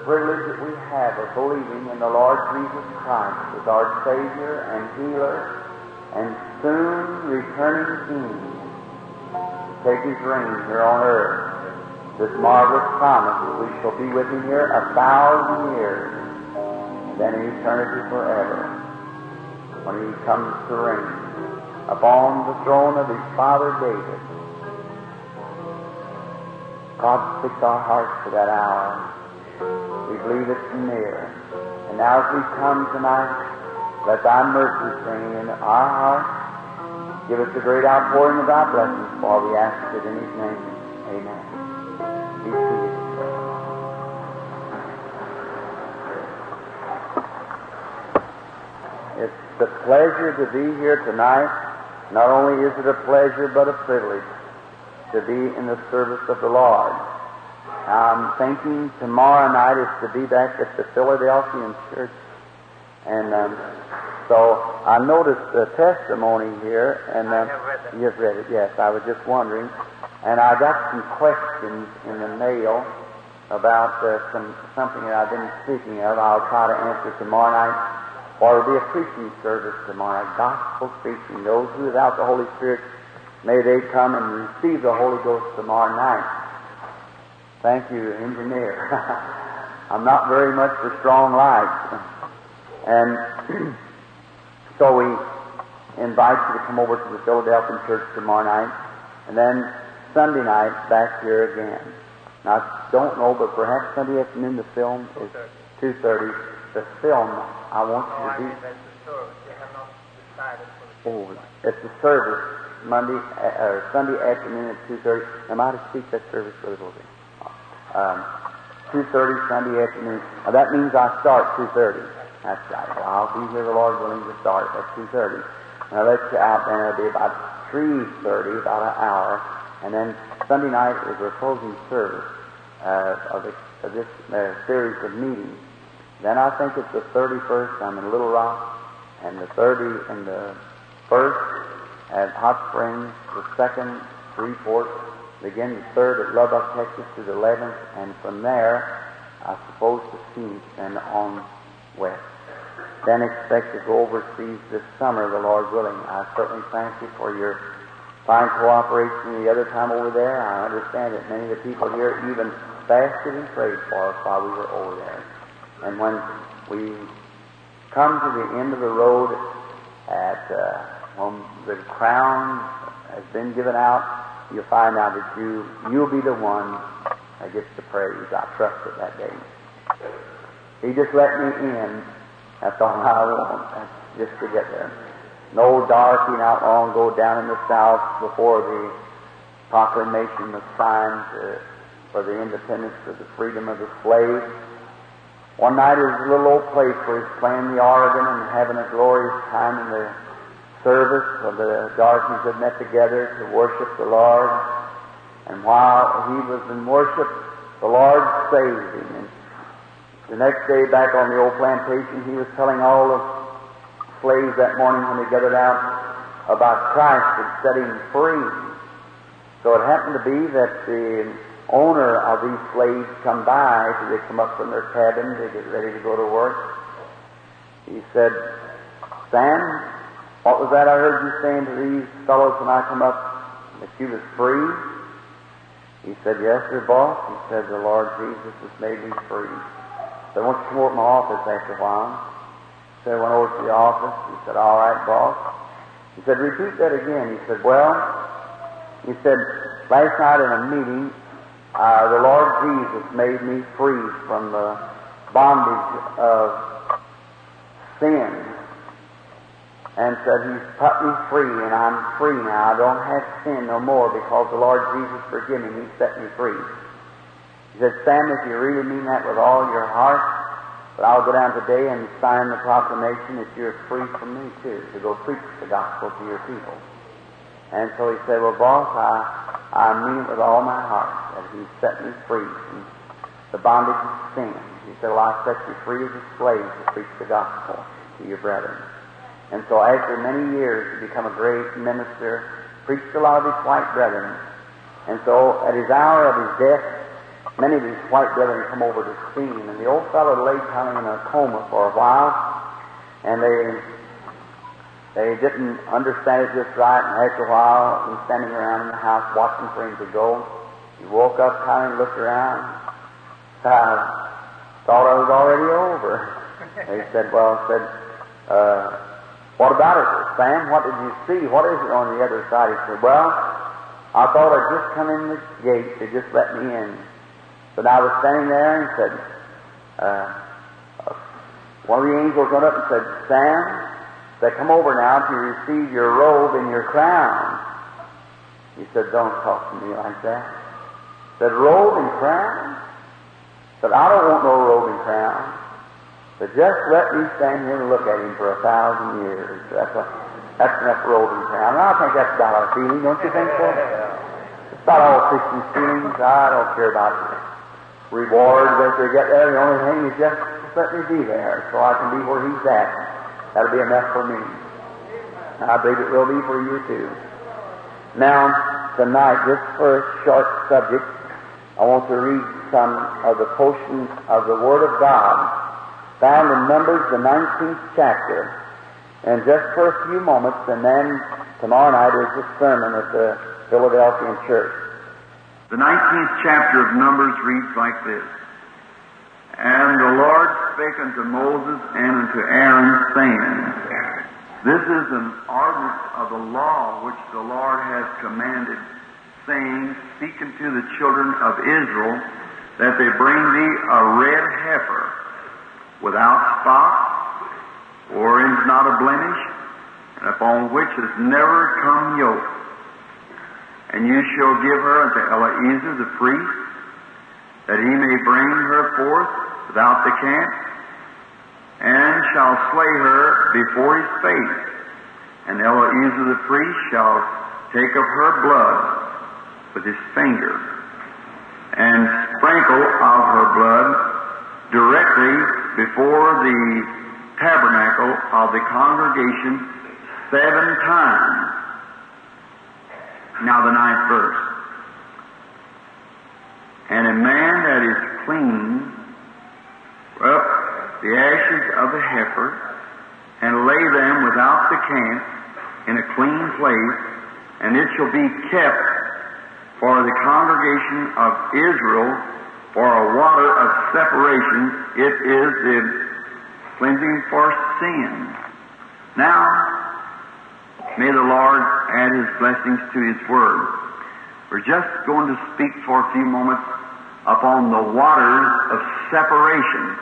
privilege that we have of believing in the Lord Jesus Christ as our Savior and Healer and soon returning King to take His reign here on earth. This marvelous promise that we shall be with Him here 1,000 years, and then in eternity forever, when He comes to reign upon the throne of His father David. God, fix our hearts for that hour. We believe it's near. And now as we come tonight, let Thy mercy reign in our hearts. Give us a great outpouring of Thy blessings, for we ask it in His name. Amen. Be seated. It's a pleasure to be here tonight. Not only is it a pleasure, but a privilege to be in the service of the Lord. I'm thinking tomorrow night is to be back at the Philadelphian church. And so I noticed the testimony here, and I have read that. You've read it, yes. I was just wondering. And I got some questions in the mail about something that I've been speaking of. I'll try to answer tomorrow night. Or it'll be a preaching service tomorrow night, gospel preaching. Those who without the Holy Spirit, may they come and receive the Holy Ghost tomorrow night. Thank you, engineer. I'm not very much for strong lights. And so we invite you to come over to the Philadelphia church tomorrow night. And then Sunday night, back here again. Now, I don't know, but perhaps Sunday afternoon the film is 2:30. The film, I want you to be... That's the service. They have not decided for the it's the service, Sunday afternoon at 2:30. Am I to speak that service, Brother Wilson? 2:30 Sunday afternoon. Now that means I start 2:30. That's right. Well, I'll be here, the Lord willing, to start at 2:30. And I'll let you out then. It'll be about 3:30, about an hour. And then Sunday night is the closing service of this series of meetings. Then I think it's the 31st. I'm in Little Rock, and the 30th and the 1st at Hot Springs, the 2nd, Shreveport, again the 3rd at Lubbock, Texas, to the 11th, and from there, I suppose to Phoenix and on west. Then expect to go overseas this summer, the Lord willing. I certainly thank you for your fine cooperation the other time over there. I understand that many of the people here even fasted and prayed for us while we were over there. And when we come to the end of the road at when the crown has been given out, you'll find out that you'll be the one that gets the praise. I trust it that day. He just let me in. That's all I want. That's just to get there. No darky not long ago down in the South before the proclamation was signed for the independence of the freedom of the slave. One night it was a little old place where he's playing the organ and having a glorious time in the service of the darkies that met together to worship the Lord. And while he was in worship, the Lord saved him. And the next day back on the old plantation, he was telling all the slaves that morning when they gathered out about Christ had set him free. So it happened to be that the owner of these slaves come by as they come up from their cabin to get ready to go to work. He said, "Sam, what was that I heard you saying to these fellows when I come up, that you was free?" He said, "Yes, sir, boss." He said, "The Lord Jesus has made me free." So I want you to come over to my office after a while. So I went over to the office. He said, "All right, boss." He said, "Repeat that again." He said, "Well," he said, "last night in a meeting, the Lord Jesus made me free from the bondage of sin, and said He's put me free, and I'm free now. I don't have sin no more because the Lord Jesus forgive me. He set me free." He said, "Sam, if you really mean that with all your heart, but I'll go down today and sign the proclamation that you're free from me too, to go preach the gospel to your people." And so he said, "Well, boss, I mean it with all my heart, that He set me free from the bondage of sin." He said, "Well, I set you free as a slave to preach the gospel to your brethren." And so after many years, he became a great minister, preached a lot of his white brethren. And so at his hour of his death, many of his white brethren come over to see him, and the old fellow lay kind of in a coma for a while, and they didn't understand it just right, and after a while, he was standing around in the house watching for him to go. He woke up kind of looked around. I thought I was already over. They said, what about it, Sam? What did you see? What is it on the other side? He said, well, I thought I'd just come in the gate. They just let me in. But I was standing there and said, one of the angels went up and said, Sam, they come over now to receive your robe and your crown. He said, don't talk to me like that. He said, robe and crown? He said, I don't want no robe and crown. But just let me stand here and look at him for 1,000 years. That's enough robe and crown. And I think that's about our feeling, don't you think so? It's about all Christians' feelings. I don't care about rewards after they get there. The only thing is just let me be there so I can be where he's at. That'll be enough for me. And I believe it will be for you too. Now, tonight, just for a short subject, I want to read some of the portions of the Word of God found in Numbers, the 19th chapter. And just for a few moments, and then tomorrow night is the sermon at the Philadelphian church. The 19th chapter of Numbers reads like this. And the Lord spake unto Moses and unto Aaron, saying, This is an ordinance of the law which the Lord has commanded, saying, Speak unto the children of Israel, that they bring thee a red heifer, without spot, or is not a blemish, and upon which has never come yoke. And you shall give her unto Eleazar the priest, that he may bring her forth without the camp, and shall slay her before his face. And Eleazar the priest shall take of her blood with his finger, and sprinkle of her blood directly before the tabernacle of the congregation 7 times. Now the 9th verse. And a man that is clean up the ashes of the heifer, and lay them without the camp in a clean place, and it shall be kept for the congregation of Israel for a water of separation. It is the cleansing for sin. Now, may the Lord add His blessings to His Word. We're just going to speak for a few moments upon the waters of separation.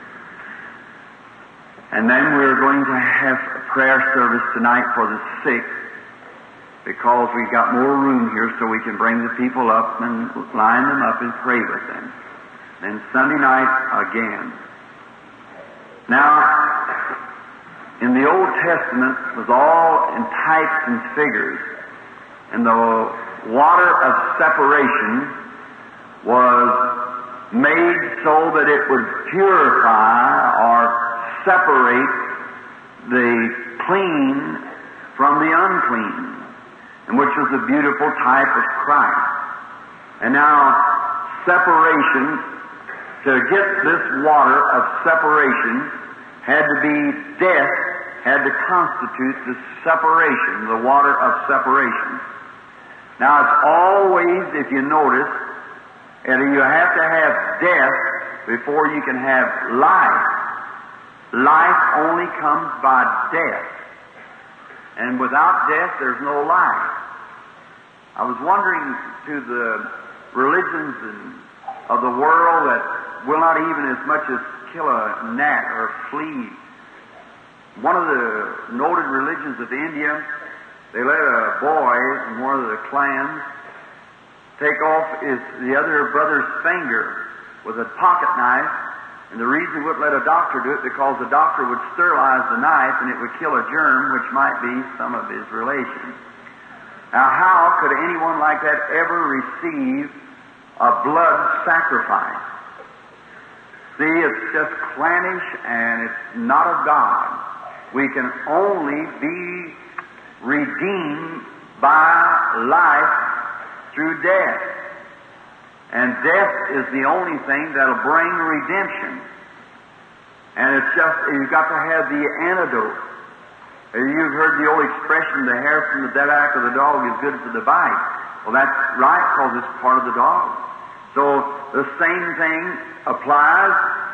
And then we're going to have a prayer service tonight for the sick, because we've got more room here so we can bring the people up and line them up and pray with them. Then Sunday night again. Now, in the Old Testament was all in types and figures, and the water of separation was made so that it would purify or separate the clean from the unclean, and which was a beautiful type of Christ. And now, separation, to get this water of separation, had to be death, had to constitute the separation, the water of separation. Now, it's always, if you notice, and you have to have death before you can have life. Life only comes by death. And without death, there's no life. I was wondering to the religions of the world that will not even as much as kill a gnat or a flea. One of the noted religions of India, they let a boy in one of the clans take off the other brother's finger with a pocket knife, and the reason he wouldn't let a doctor do it because the doctor would sterilize the knife and it would kill a germ which might be some of his relation. Now, how could anyone like that ever receive a blood sacrifice? See, it's just clannish and it's not of God. We can only be redeemed by life through death. And death is the only thing that'll bring redemption. And it's just, you've got to have the antidote. You've heard the old expression, the hair from the back of the dog is good for the bite. Well, that's right, because it's part of the dog. So the same thing applies.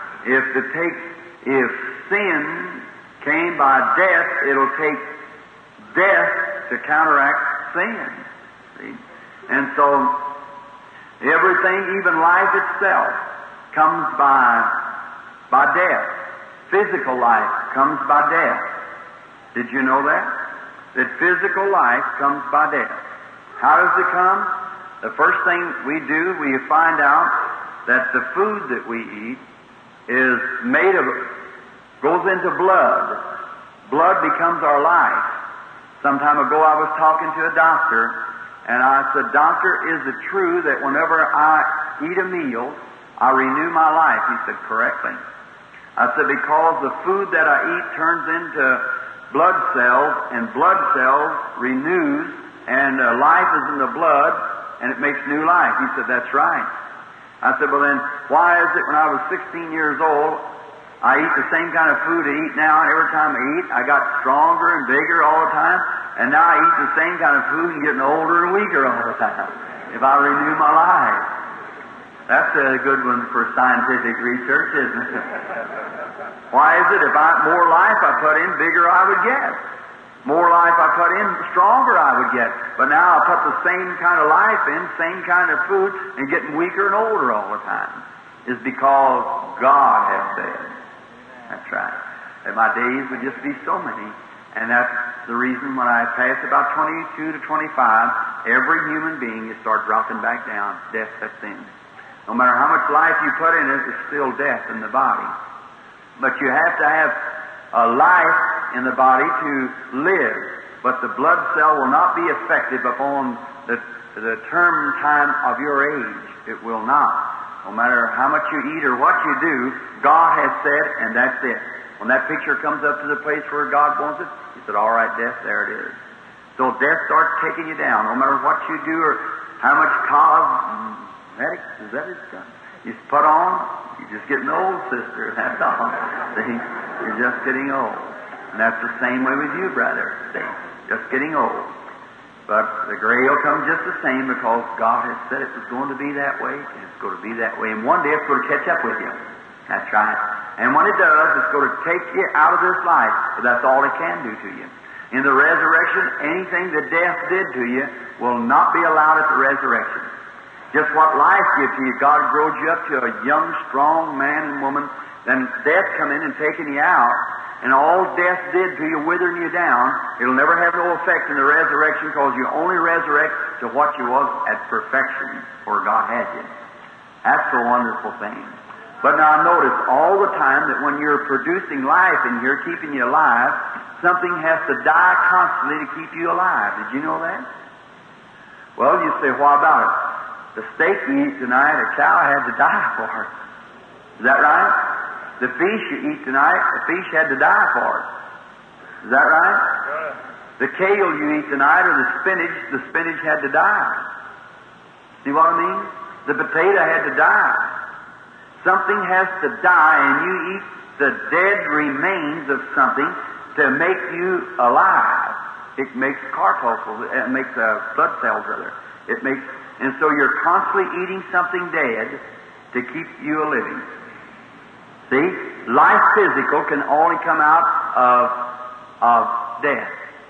If sin came by death, it'll take death to counteract sin. See? And so everything, even life itself, comes by death. Physical life comes by death. Did you know that? That physical life comes by death. How does it come? The first thing we do, we find out that the food that we eat is goes into blood. Blood becomes our life. Some time ago I was talking to a doctor, and I said, "Doctor, is it true that whenever I eat a meal, I renew my life?" He said, "Correctly." I said, "Because the food that I eat turns into blood cells, and blood cells renews, and life is in the blood, and it makes new life." He said, "That's right." I said, "Well then, why is it when I was 16 years old, I eat the same kind of food I eat now, and every time I eat, I got stronger and bigger all the time, and now I eat the same kind of food and getting older and weaker all the time, if I renew my life?" That's a good one for scientific research, isn't it? Why is it if more life I put in, bigger I would get? More life I put in, stronger I would get. But now I put the same kind of life in, same kind of food, and getting weaker and older all the time. Is because God has said. That's right. That my days would just be so many. And that's the reason when I pass about 22 to 25, every human being is start dropping back down. Death sets in. No matter how much life you put in it, it's still death in the body. But you have to have a life in the body to live. But the blood cell will not be effective upon the term time of your age. It will not. No matter how much you eat or what you do, God has said, and that's it. When that picture comes up to the place where God wants it, He said, "All right, death, there it is." So death starts taking you down. No matter what you do or how much cosmetics, is that it? You put on, you're just getting old, sister. That's all. See? You're just getting old. And that's the same way with you, brother. See? Just getting old. But the gray will come just the same because God has said it was going to be that way, and it's going to be that way. And one day it's going to catch up with you. That's right. And when it does, it's going to take you out of this life. But that's all it can do to you. In the resurrection, anything that death did to you will not be allowed at the resurrection. Just what life gives to you, God grows you up to a young, strong man and woman. Then death come in and taking you out. And all death did to you, withering you down, it'll never have no effect in the resurrection because you only resurrect to what you was at perfection where God had you. That's the wonderful thing. But now notice all the time that when you're producing life in here, keeping you alive, something has to die constantly to keep you alive. Did you know that? Well, you say, what about it? The steak you eat tonight, a cow had to die for it. Is that right? The fish you eat tonight, the fish had to die for it. Is that right? Yeah. The kale you eat tonight or the spinach had to die. See what I mean? The potato had to die. Something has to die, and you eat the dead remains of something to make you alive. It makes corpuscles, it makes blood cells, rather. And so you're constantly eating something dead to keep you a living. See? Life physical can only come out of death.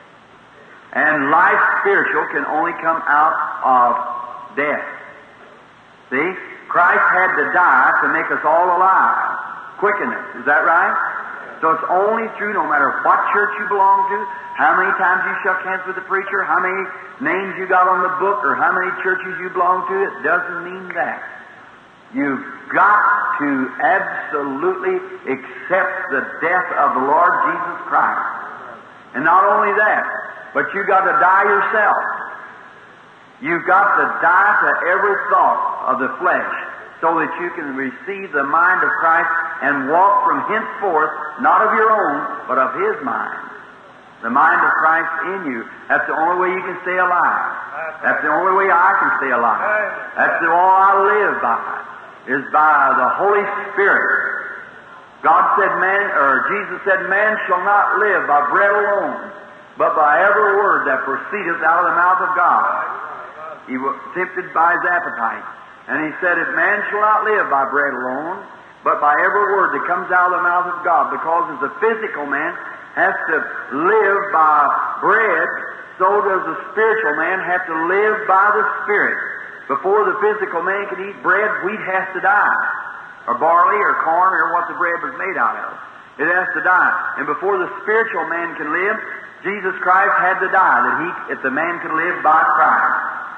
And life spiritual can only come out of death. See? Christ had to die to make us all alive. Quicken us. Is that right? So it's only through, no matter what church you belong to, how many times you shook hands with the preacher, how many names you got on the book, or how many churches you belong to, it doesn't mean that. You've got to absolutely accept the death of the Lord Jesus Christ. And not only that, but you've got to die yourself. You've got to die to every thought of the flesh so that you can receive the mind of Christ and walk from henceforth, not of your own, but of His mind. The mind of Christ in you. That's the only way you can stay alive. That's the only way I can stay alive. That's the all I live by, is by the Holy Spirit. God said Jesus said, man shall not live by bread alone, but by every word that proceedeth out of the mouth of God. He was tempted by his appetite. And he said, if man shall not live by bread alone, but by every word that comes out of the mouth of God, because as a physical man has to live by bread, so does the spiritual man have to live by the Spirit. Before the physical man can eat bread, wheat has to die, or barley, or corn, or what the bread was made out of. It has to die. And before the spiritual man can live, Jesus Christ had to die, that the man could live by Christ.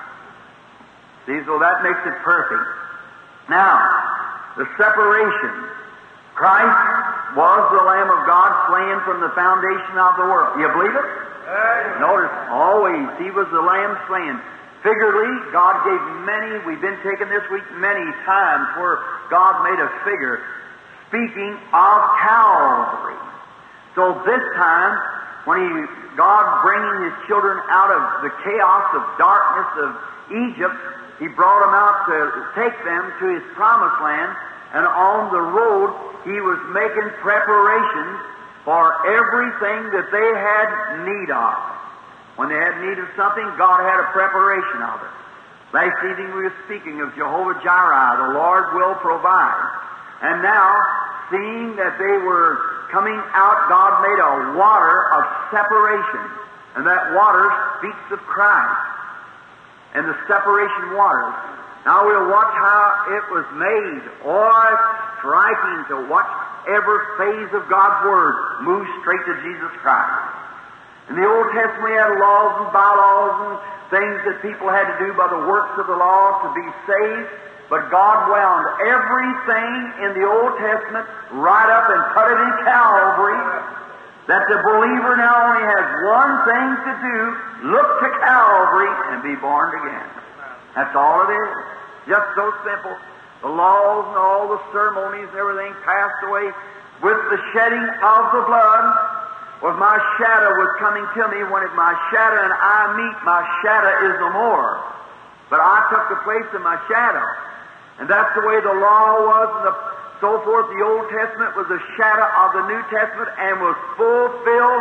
See, so that makes it perfect. Now, the separation. Christ was the Lamb of God slain from the foundation of the world. You believe it? Notice, always, He was the Lamb slain. Figuratively, God gave many, we've been taken this week many times where God made a figure speaking of Calvary. So this time, when God bringing His children out of the chaos of darkness of Egypt, He brought them out to take them to His promised land, and on the road He was making preparations for everything that they had need of. When they had need of something, God had a preparation of it. Last evening we were speaking of Jehovah Jireh, the Lord will provide. And now, seeing that they were coming out, God made a water of separation. And that water speaks of Christ and the separation waters. Now we'll watch how it was made. Oh, it's striking to watch every phase of God's Word move straight to Jesus Christ. In the Old Testament we had laws and bylaws and things that people had to do by the works of the law to be saved, but God wound everything in the Old Testament right up and put it in Calvary, that the believer now only has one thing to do, look to Calvary and be born again. That's all it is. Just so simple. The laws and all the ceremonies and everything passed away with the shedding of the blood. Was my shadow was coming to me. When my shadow and I meet, my shadow is no more. But I took the place of my shadow. And that's the way the law was and so forth. The Old Testament was a shadow of the New Testament and was fulfilled.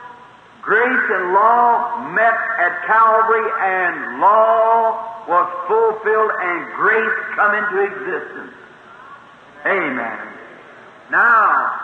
Grace and law met at Calvary, and law was fulfilled and grace come into existence. Amen. Now,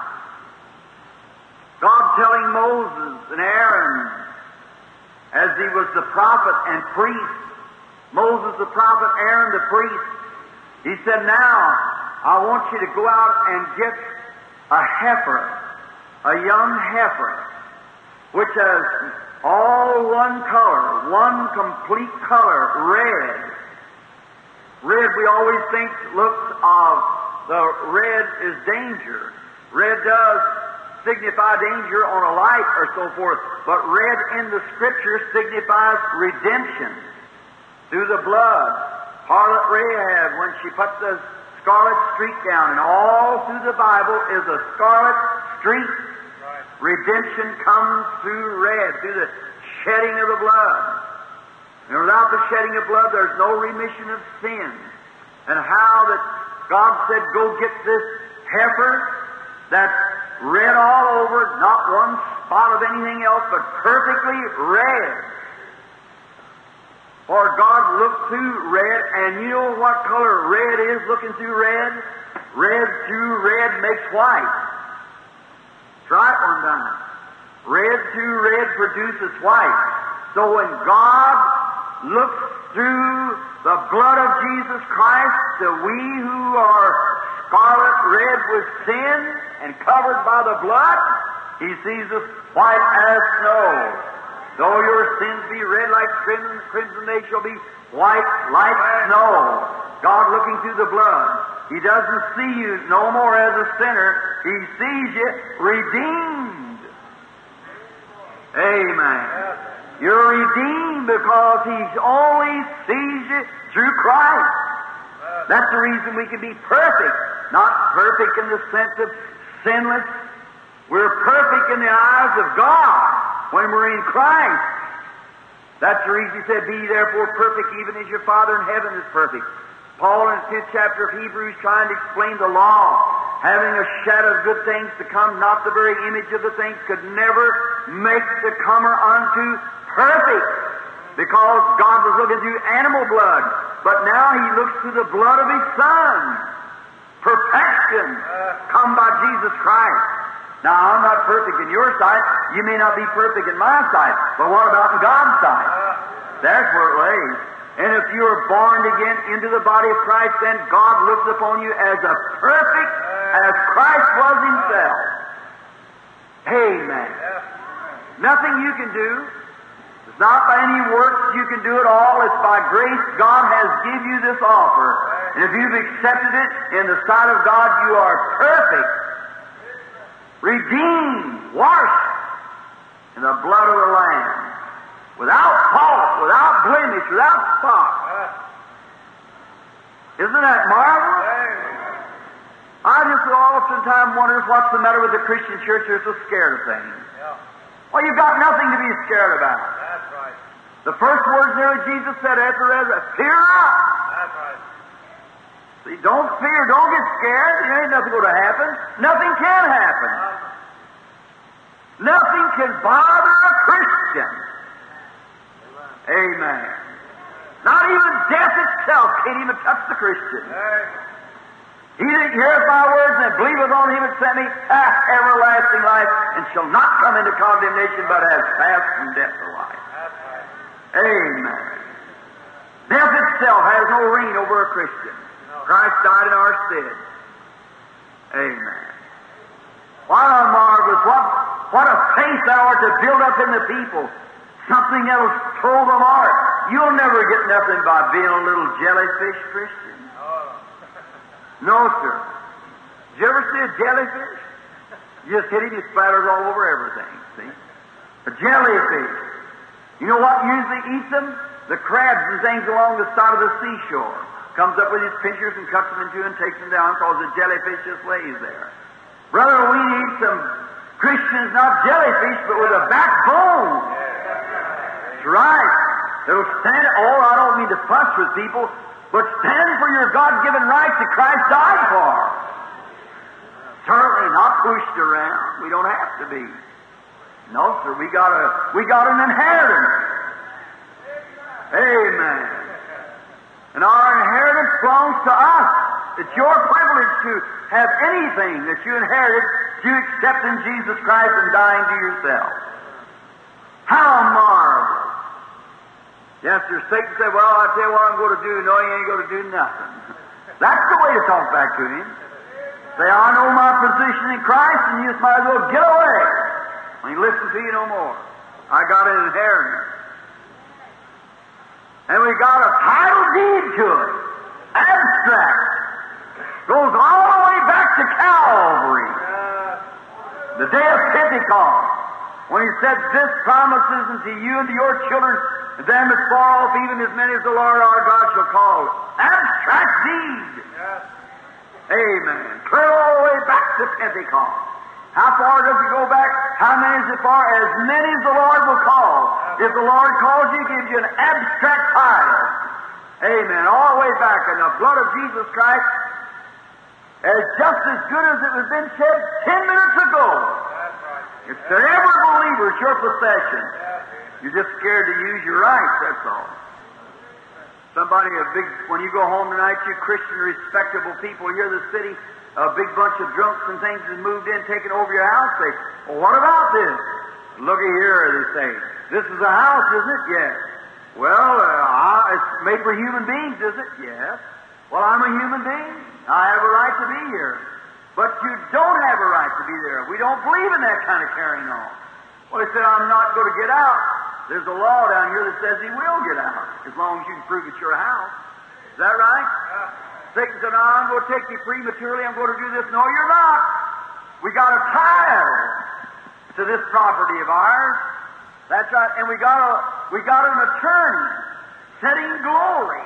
God telling Moses and Aaron, as he was the prophet and priest, Moses the prophet, Aaron the priest, he said, now, I want you to go out and get a heifer, a young heifer, which has all one color, one complete color, red. Red, we always think, looks of the red is danger. Red does signify danger on a light or so forth, but red in the Scripture signifies redemption through the blood. Harlot Rahab, when she put the scarlet streak down, and all through the Bible is a scarlet streak. Right. Redemption comes through red, through the shedding of the blood. And without the shedding of blood, there's no remission of sin. And how that God said, go get this heifer that's red all over, not one spot of anything else, but perfectly red. For God looked through red, and you know what color red is looking through red? Red through red makes white. Try it one time. Red through red produces white. So when God looks through the blood of Jesus Christ, to we who are scarlet red with sin and covered by the blood, He sees us white as snow. Though your sins be red like crimson, they shall be white like snow. God looking through the blood. He doesn't see you no more as a sinner. He sees you redeemed. Amen. You're redeemed because He only sees you through Christ. That's the reason we can be perfect. Not perfect in the sense of sinless. We're perfect in the eyes of God when we're in Christ. That's the reason he said, "Be therefore perfect, even as your Father in heaven is perfect." Paul in the 10th chapter of Hebrews, trying to explain the law, having a shadow of good things to come, not the very image of the things, could never make the comer unto perfect, because God was looking through animal blood. But now He looks through the blood of His Son. Perfection come by Jesus Christ. Now, I'm not perfect in your sight. You may not be perfect in my sight. But what about in God's sight? That's where it lays. And if you are born again into the body of Christ, then God looks upon you as a perfect as Christ was Himself. Amen. Nothing you can do. It's not by any works you can do it all. It's by grace God has given you this offer. And if you've accepted it in the sight of God, you are perfect, redeemed, washed in the blood of the Lamb, without fault, without blemish, without spot. Isn't that marvelous? I just oftentimes wonder what's the matter with the Christian church. They're so scared of things. Well, you've got nothing to be scared about. That's right. The first words there Jesus said after resurrection, fear not. That's right. See, don't fear, don't get scared. There ain't nothing going to happen. Nothing can happen. Nothing can bother a Christian. Amen. Not even death itself can't even touch the Christian. He that heareth my words and believeth on Him that sent me hath everlasting life, and shall not come into condemnation, but has passed from death to life. Amen. Death itself has no reign over a Christian. Christ died in our stead. Amen. What a marvelous, what a faith thou art to build up in the people. Something that'll throw them apart. You'll never get nothing by being a little jellyfish Christian. No, sir. Did you ever see a jellyfish? You just hit him, he splatters all over everything, see? A jellyfish. You know what usually eats them? The crabs and things along the side of the seashore. Comes up with his pincers and cuts them in two and takes them down because the jellyfish just lays there. Brother, we need some Christians, not jellyfish, but with a backbone. That's right. That'll stand, I don't mean to fuss with people, but stand for your God-given rights that Christ died for. Certainly not pushed around. We don't have to be. No, sir, we got an inheritance. Amen. And our inheritance belongs to us. It's your privilege to have anything that you inherited to accept in Jesus Christ and dying to yourself. How marvelous. Yes, sir. Satan said, well, I tell you what I'm going to do. No, you ain't going to do nothing. That's the way to talk back to him. Say, I know my position in Christ, and you just might as well get away. When he listens to you no more. I got an inheritance. And we got a title deed to it. Abstract. Goes all the way back to Calvary. The day of Pentecost. When he said, this promises unto you and to your children, and them as far off, even as many as the Lord our God shall call. Abstract deed. Yes. Amen. Clear all the way back to Pentecost. How far does it go back? How many is it far? As many as the Lord will call. If the Lord calls you, He gives you an abstract title. Amen. All the way back. And the blood of Jesus Christ is just as good as it was been said 10 minutes ago. That's right. It's to every believer, it's your possession. You're just scared to use your rights, that's all. Somebody, when you go home tonight, you Christian, respectable people here in the city, a big bunch of drunks and things has moved in, taken over your house. Say, well, what about this? Looky here, they say. This is a house, isn't it? Yes. Well, it's made for human beings, is it? Yes. Well, I'm a human being. I have a right to be here. But you don't have a right to be there. We don't believe in that kind of carrying on. Well, he said, I'm not going to get out. There's a law down here that says he will get out, as long as you can prove it's your house. Is that right? Satan said, no, I'm going to take you prematurely, I'm going to do this. No, you're not. We got a title to this property of ours. That's right. And we got an attorney setting glory.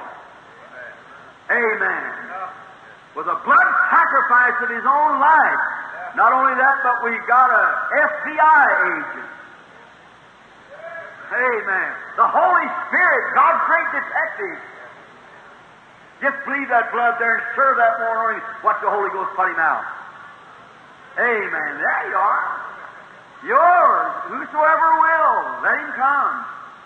Amen. With a blood sacrifice of his own life. Not only that, but we got a FBI agent. Amen. The Holy Spirit, God's great detective. Just bleed that blood there and serve that morning. Watch the Holy Ghost put him out. Amen. There you are. Yours. Whosoever will, let him come.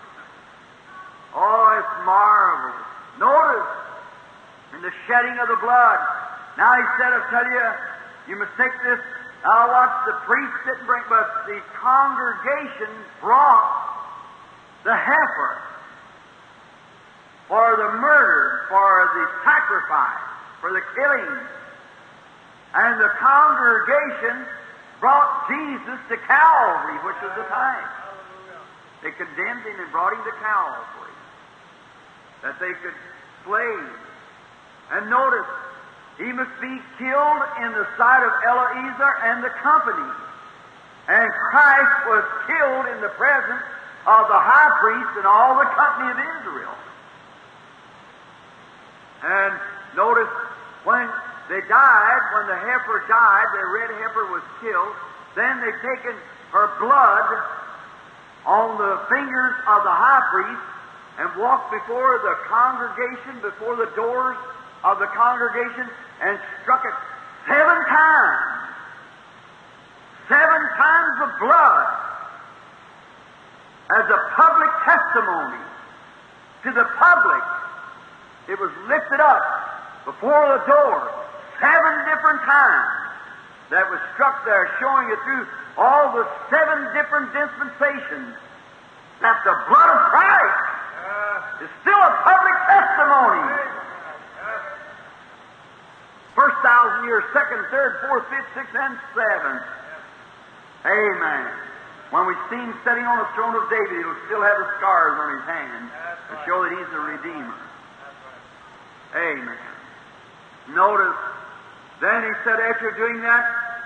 Oh, it's marvelous. Notice, in the shedding of the blood. Now he said, I'll tell you, you must take this. Now watch, the priest didn't bring, but the congregation brought the heifer for the murder, for the sacrifice, for the killing. And the congregation brought Jesus to Calvary, which was the time. They condemned him and brought him to Calvary, that they could slay him. And notice, he must be killed in the sight of Eleazar and the company. And Christ was killed in the presence of the high priest and all the company of Israel. And notice, when they died, when the heifer died, the red heifer was killed, then they taken her blood on the fingers of the high priest and walked before the congregation, before the doors of the congregation, and struck it 7 times. 7 times of blood as a public testimony to the public. It was lifted up before the door 7 different times that was struck there, showing it through all the 7 different dispensations that the blood of Christ is still a public testimony. First 1,000 years, second, third, fourth, fifth, sixth, and seventh. Amen. When we see him sitting on the throne of David, he'll still have the scars on his hands to show that he's a Redeemer. Amen. Notice, then he said, after doing that,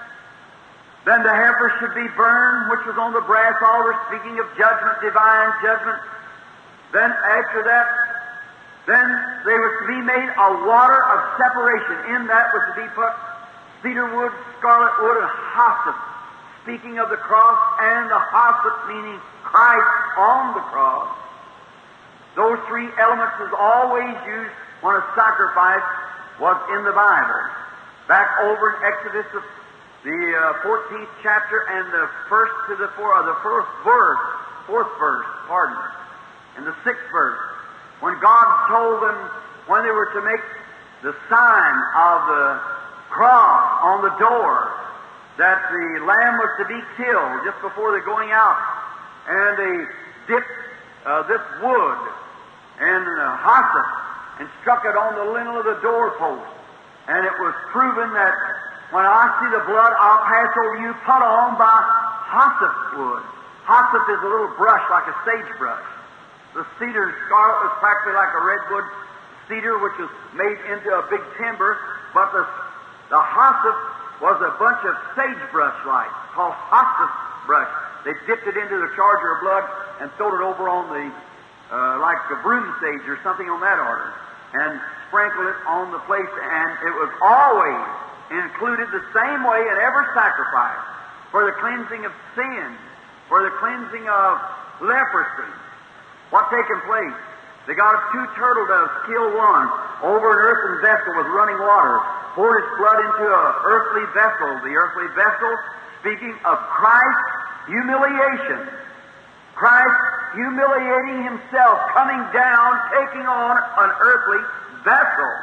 then the heifer should be burned, which was on the brass altar, speaking of judgment, divine judgment. Then after that, then they was to be made a water of separation. In that was to be put cedar wood, scarlet wood, and hyssop, speaking of the cross, and the hyssop meaning Christ on the cross. Those 3 elements is always used when a sacrifice was in the Bible. Back over in Exodus, the 14th chapter, and the first to the fourth verse, and the 6th verse. When God told them, when they were to make the sign of the cross on the door, that the lamb was to be killed just before they're going out, and they dipped this wood and hyssop and struck it on the lintel of the doorpost, and it was proven that when I see the blood, I'll pass over you, put on by hyssop wood. Hyssop is a little brush like a sagebrush. The cedar and scarlet was practically like a redwood cedar, which was made into a big timber, but the hyssop was a bunch of sagebrush-like, called hyssop brush. They dipped it into the charger of blood and throwed it over on the, like a broom sage or something on that order, and sprinkled it on the place, and it was always included the same way in every sacrifice, for the cleansing of sin, for the cleansing of leprosy. What taken place? They got 2 turtle doves, killed one, over an earthen vessel with running water, poured its blood into an earthly vessel. The earthly vessel, speaking of Christ's humiliation. Christ humiliating himself, coming down, taking on an earthly vessel.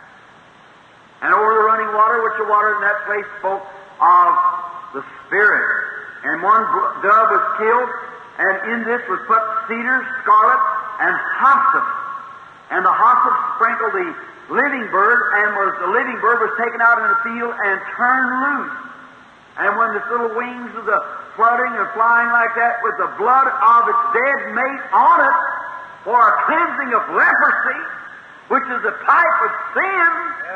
And over the running water, which the water in that place spoke of the Spirit. And one dove was killed, and in this was put cedar, scarlet, and hyssop. And the hyssop sprinkled the living bird, and the living bird was taken out in the field and turned loose. And when this little wings of the fluttering and flying like that, with the blood of its dead mate on it, for a cleansing of leprosy, which is a type of sin,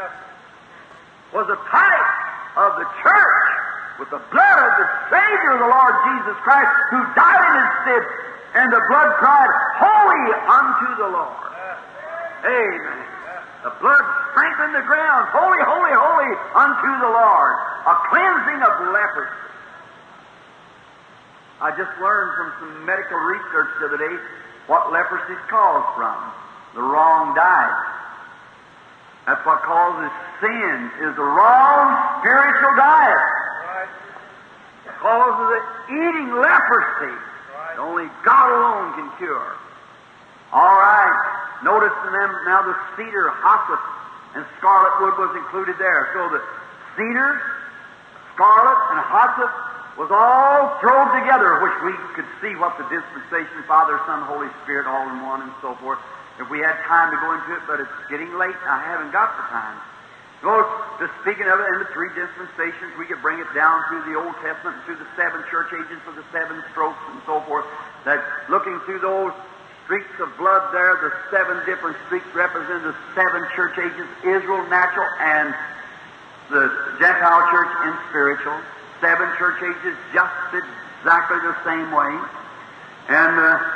was a type of the church, with the blood of the Savior, the Lord Jesus Christ, who died in his stead, and the blood cried, "Holy unto the Lord." Amen. The blood strengthened the ground. Holy, holy, holy unto the Lord. A cleansing of leprosy. I just learned from some medical research the other day what leprosy is caused from. The wrong diet. That's what causes sin, is the wrong spiritual diet. Right. It causes the eating leprosy. Right. that only God alone can cure. All right. Notice in them now the cedar, hyssop, and scarlet wood was included there. So the cedar, scarlet, and hyssop was all thrown together, which we could see what the dispensation, Father, Son, Holy Spirit, all in one, and so forth. If we had time to go into it, but it's getting late, I haven't got the time. So, just speaking of it, in the three dispensations, we could bring it down through the Old Testament, through the 7 church ages for the 7 strokes and so forth, that looking through those streaks of blood there, the 7 different streaks represent the 7 church ages, Israel natural and the Gentile church in spiritual. 7 church ages just exactly the same way. And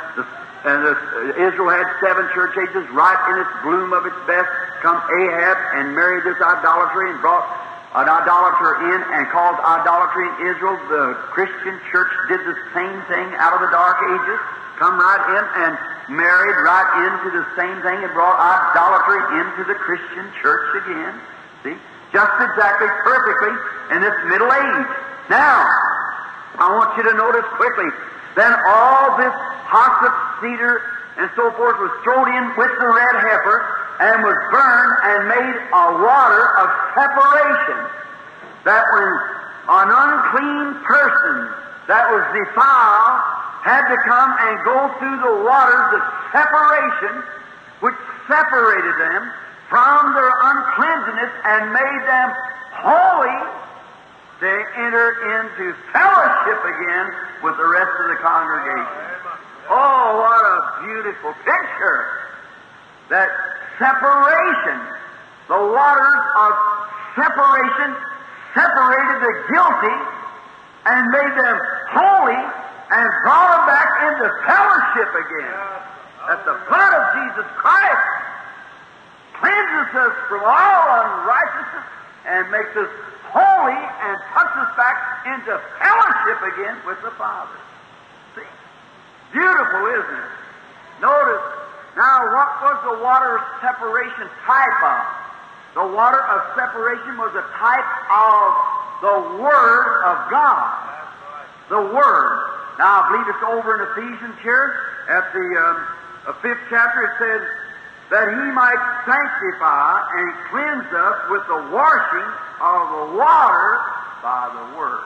Israel had 7 church ages right in its bloom of its best. Come Ahab and married this idolatry and brought an idolater in and caused idolatry in Israel. The Christian church did the same thing out of the Dark Ages. Come right in and married right into the same thing and brought idolatry into the Christian church again. See? Just exactly perfectly in this Middle Age. Now, I want you to notice quickly, then all this hyssop, cedar, and so forth was thrown in with the red heifer and was burned and made a water of separation. That when an unclean person that was defiled had to come and go through the waters of separation, which separated them from their uncleanness and made them holy, to enter into fellowship again with the rest of the congregation. Oh, what a beautiful picture! That separation, the waters of separation, separated the guilty and made them holy and brought them back into fellowship again. That the blood of Jesus Christ cleanses us from all unrighteousness and makes us holy and puts us back into fellowship again with the Father. See? Beautiful, isn't it? Notice, now what was the water of separation type of? The water of separation was a type of the Word of God. The Word. Now I believe it's over in Ephesians here, at the 5th chapter, it says, that He might sanctify and cleanse us with the washing of the water by the Word.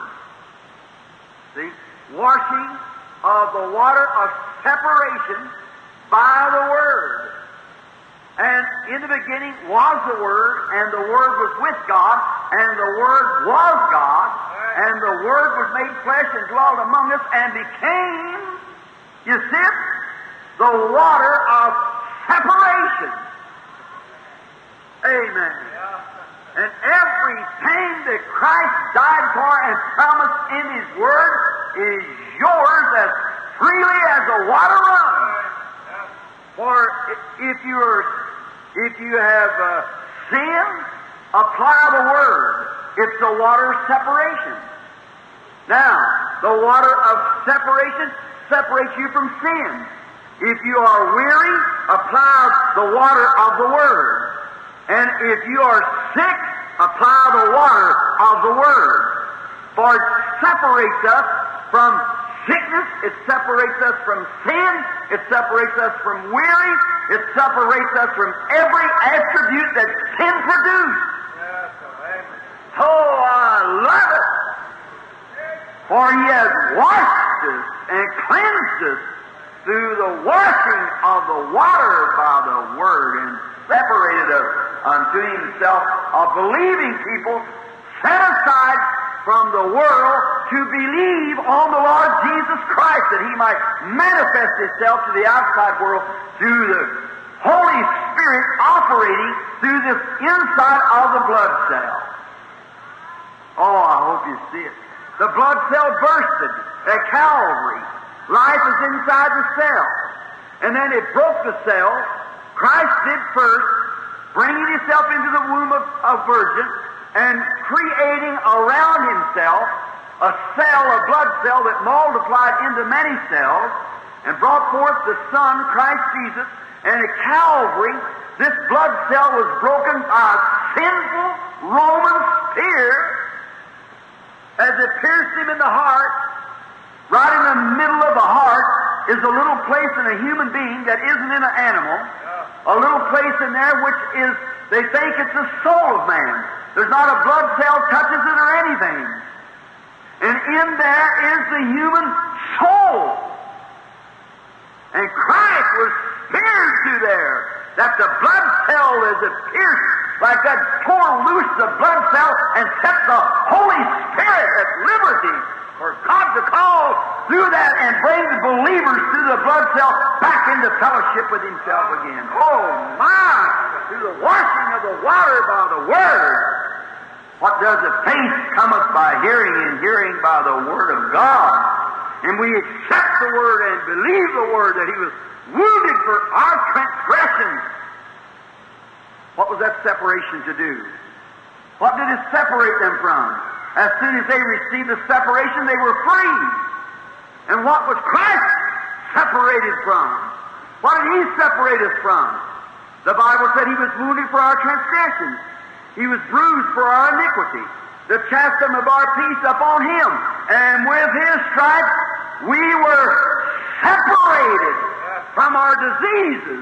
See? Washing of the water of separation by the Word. And in the beginning was the Word, and the Word was with God, and the Word was God, and the Word was made flesh and dwelt among us, and became, you see it, the water of separation. Amen. And everything that Christ died for and promised in His Word is yours as freely as the water runs. For if you have sin, apply the Word. It's the water of separation. Now, the water of separation separates you from sin. If you are weary, apply the water of the Word. And if you are sick, apply the water of the Word. For it separates us from sickness, it separates us from sin, it separates us from weary, it separates us from every attribute that sin produced. Oh, I love it! For He has washed us and cleansed us through the washing of the water by the Word, and separated us unto Himself, a believing people set aside from the world to believe on the Lord Jesus Christ, that He might manifest Himself to the outside world through the Holy Spirit operating through this inside of the blood cell. Oh, I hope you see it. The blood cell bursted at Calvary. Life is inside the cell. And then it broke the cell. Christ did first, bringing Himself into the womb of a virgin and creating around Himself a cell, a blood cell that multiplied into many cells and brought forth the Son, Christ Jesus. And at Calvary, this blood cell was broken by a sinful Roman spear as it pierced him in the heart. Right in the middle of the heart is a little place in a human being that isn't in an animal. A little place in there which is, they think it's the soul of man. There's not a blood cell touches it or anything. And in there is the human soul. And Christ was pierced through there. That the blood cell is pierced like that, tore loose the blood cell and set the Holy Spirit at liberty for God to call through that and bring the believers through the blood cell back into fellowship with Himself again. Oh my! Through the washing of the water by the Word. What does it? Faith cometh by hearing, and hearing by the Word of God. And we accept the Word and believe the Word that He was wounded for our transgressions. What was that separation to do? What did it separate them from? As soon as they received the separation, they were free. And what was Christ separated from? What did He separate us from? The Bible said He was wounded for our transgressions. He was bruised for our iniquity. The chastisement of our peace upon Him. And with His stripes, we were separated from our diseases,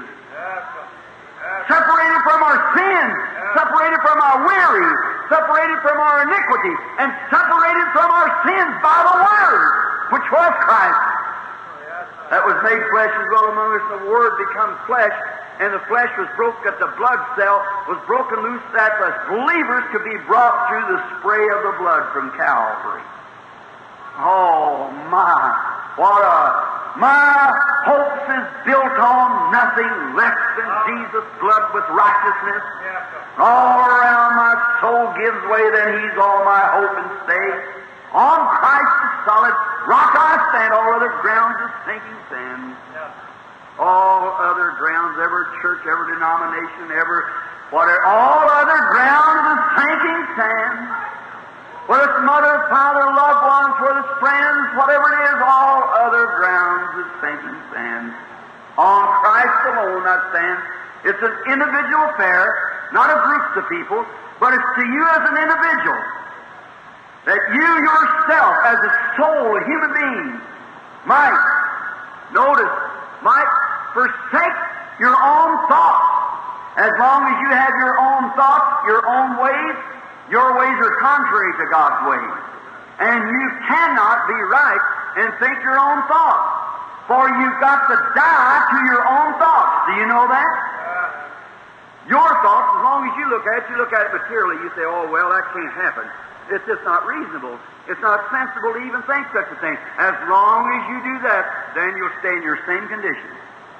separated from our sins, separated from our weary, separated from our iniquity, and separated from our sins by the Word, which was Christ. That was made flesh and dwelt among us, and the Word become flesh, and the flesh was broken, that the blood cell was broken loose, that the believers could be brought through the spray of the blood from Calvary. Oh my! My hopes is built on nothing less than Jesus' blood with righteousness. All around my soul gives way, then He's all my hope and stay. On Christ the solid rock I stand, all other grounds is sinking sand. All other grounds, every church, every denomination, whatever, all other grounds is sinking sand. Whether it's mother, father, loved ones, whether it's friends, whatever it is, all other grounds is sinking sand. On Christ alone I stand. It's an individual affair, not of groups of people, but it's to you as an individual. That you yourself, as a soul, a human being, might forsake your own thoughts. As long as you have your own thoughts, your own ways, your ways are contrary to God's ways. And you cannot be right and think your own thoughts. For you've got to die to your own thoughts. Do you know that? Your thoughts, as long as you look at it materially, you say, oh, well, that can't happen. It's just not reasonable. It's not sensible to even think such a thing. As long as you do that, then you'll stay in your same condition.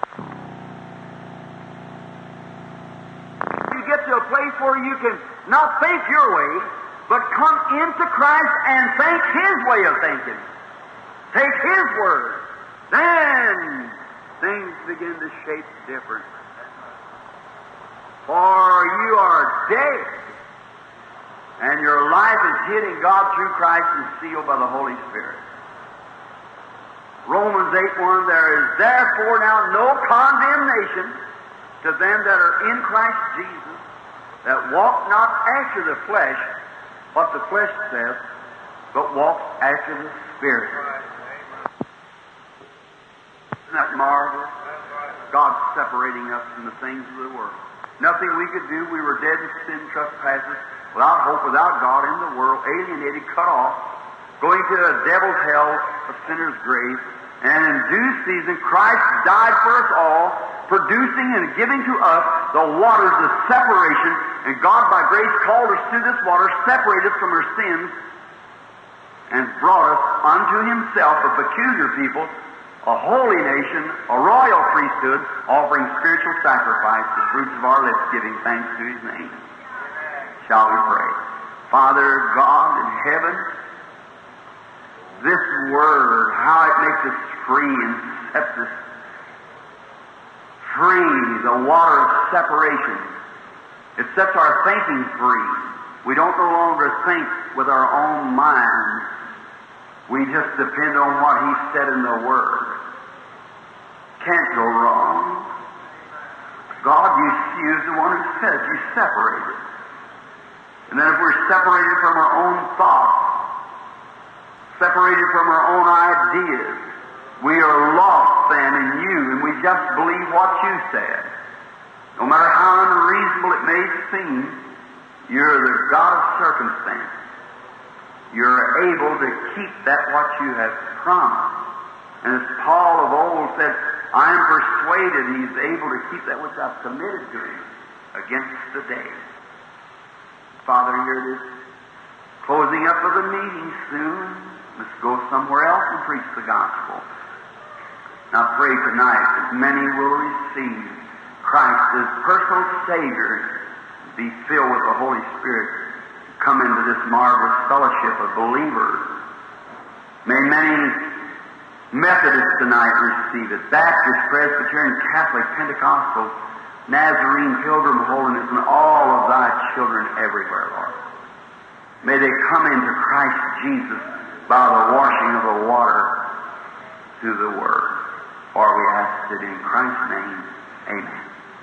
You get to a place where you can not think your way, but come into Christ and think His way of thinking. Take His Word. Then things begin to shape different. For you are dead, and your life is hid in God through Christ and sealed by the Holy Spirit. Romans 8:1, there is therefore now no condemnation to them that are in Christ Jesus, that walk not after the flesh, what the flesh says, but walk after the Spirit. Isn't that marvelous? God separating us from the things of the world. Nothing we could do. We were dead in sin, trespasses, without hope, without God in the world, alienated, cut off, going to a devil's hell, a sinner's grave. And in due season, Christ died for us all, producing and giving to us the waters of separation. And God, by grace, called us to this water, separated us from our sins, and brought us unto Himself, a peculiar people, a holy nation, a royal priesthood, offering spiritual sacrifice, the fruits of our lips, giving thanks to His name. Shall we pray? Father God in heaven, this Word, how it makes us free and sets us free, the water of separation. It sets our thinking free. We don't no longer think with our own minds, We just depend on what He said in the Word. Can't go wrong. God, you is the one who says you separated. And then if we're separated from our own thoughts, separated from our own ideas, we are lost then in you, and we just believe what you said. No matter how unreasonable it may seem, you're the God of circumstance. You're able to keep that what you have promised. And as Paul of old said, I am persuaded He's able to keep that which I've committed to Him against the day. Father, here it is. Closing up of the meeting soon. Let's go somewhere else and preach the gospel. Now pray tonight that many will receive Christ as personal Savior, be filled with the Holy Spirit, come into this marvelous fellowship of believers. May many Methodists tonight receive it, Baptist, Presbyterian, Catholic, Pentecostal, Nazarene, Pilgrim Holiness, and all of Thy children everywhere, Lord. May they come into Christ Jesus by the washing of the water through the Word. For we ask it in Christ's name. Amen.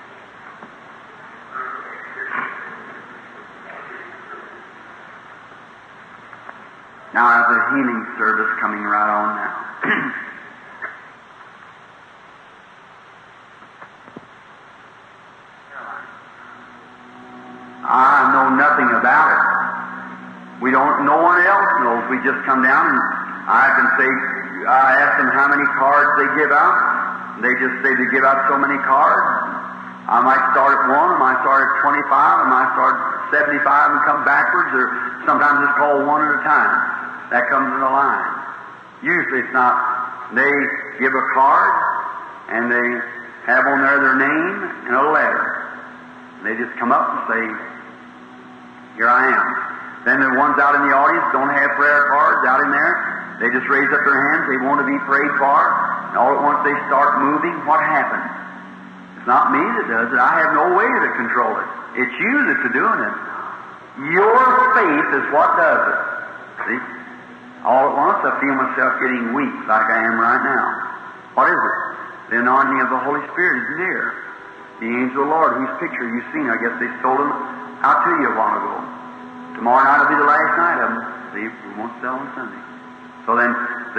Now I have the healing service coming right on now. I know nothing about it. No one else knows. We just come down and I can say, I ask them how many cards they give out. They just say they give out so many cards. I might start at 1, I might start at 25, I might start at 75 and come backwards, or sometimes it's called one at a time. That comes in the line. Usually it's not. They give a card and they have on there their name and a letter. They just come up and say, here I am. Then the ones out in the audience don't have prayer cards out in there. They just raise up their hands. They want to be prayed for. And all at once they start moving. What happens? It's not me that does it. I have no way to control it. It's you that's doing it. Your faith is what does it. See? All at once I feel myself getting weak like I am right now. What is it? The anointing of the Holy Spirit is near. The angel of the Lord, whose picture you've seen, I guess they stole him out to you a while ago. Tomorrow night will be the last night of them. See, we won't sell on Sunday. So then,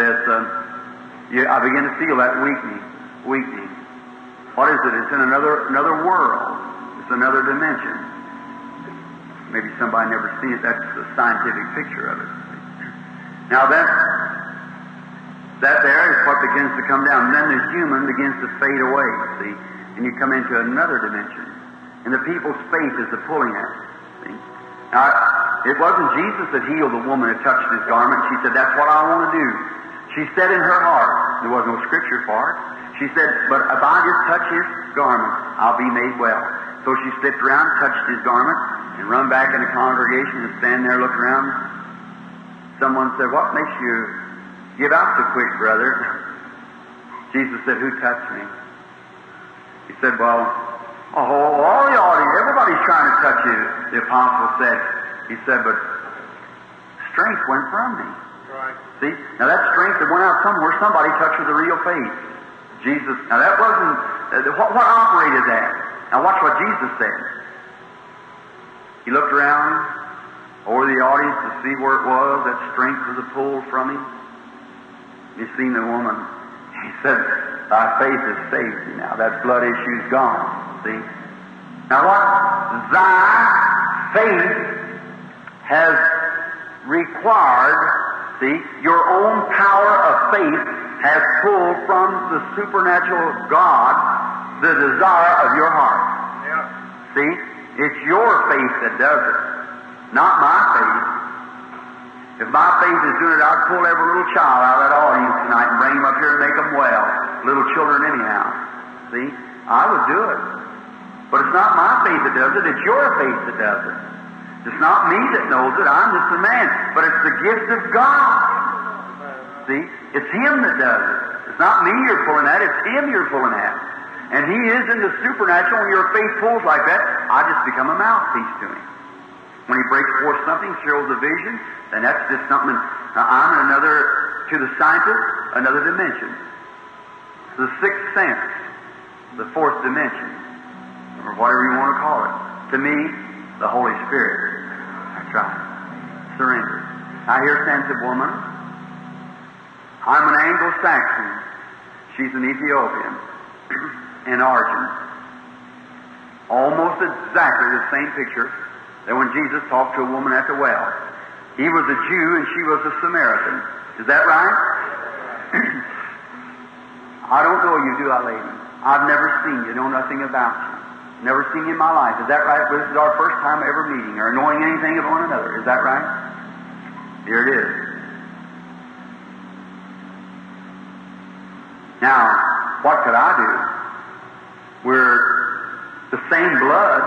I begin to feel that weakening. What is it? It's in another world. It's another dimension. Maybe somebody never seen it. That's the scientific picture of it. Now that there is what begins to come down. And then the human begins to fade away, see? And you come into another dimension. And the people's faith is the pulling at it, see? Now, it wasn't Jesus that healed the woman that touched his garment. She said, that's what I want to do. She said in her heart, there was no scripture for it. She said, but if I just touch his garment, I'll be made well. So she slipped around, touched his garment, and run back in the congregation and stand there, look around. Someone said, what makes you give out so quick, brother? Jesus said, who touched me? He said, well, all the audience, everybody's trying to touch you. The apostle said, he said, but strength went from me. Right. See? Now that strength that went out somewhere, somebody touched with a real faith. Jesus, now that wasn't, what operated that? Now watch what Jesus said. He looked around over the audience to see where it was, that strength was a pull from him. He seen the woman. He said, thy faith has saved you now. That blood issue's gone. See? Now what? Thy faith has required, see, your own power of faith has pulled from the supernatural God the desire of your heart. Yeah. See? It's your faith that does it, not my faith. If my faith is doing it, I'd pull every little child out of that audience tonight and bring them up here and make them well. Little children anyhow. See? I would do it. But it's not my faith that does it, it's your faith that does it. It's not me that knows it, I'm just a man. But it's the gift of God. See? It's Him that does it. It's not me you're pulling at, it's Him you're pulling at. And He is in the supernatural. When your faith pulls like that, I just become a mouthpiece to Him. When He breaks forth something, shows a vision, then that's just something. Now, I'm in another to the scientist, another dimension. The sixth sense, the fourth dimension, or whatever you want to call it. To me, the Holy Spirit. That's right. Surrender. Now here stands a woman. I'm an Anglo-Saxon. She's an Ethiopian in origin. Almost exactly the same picture that when Jesus talked to a woman at the well. He was a Jew and she was a Samaritan. Is that right? I don't know you, do I, lady? I've never seen you, know nothing about you. Never seen you in my life. Is that right? This is our first time ever meeting or knowing anything of one another. Is that right? Here it is. Now, what could I do? We're the same blood.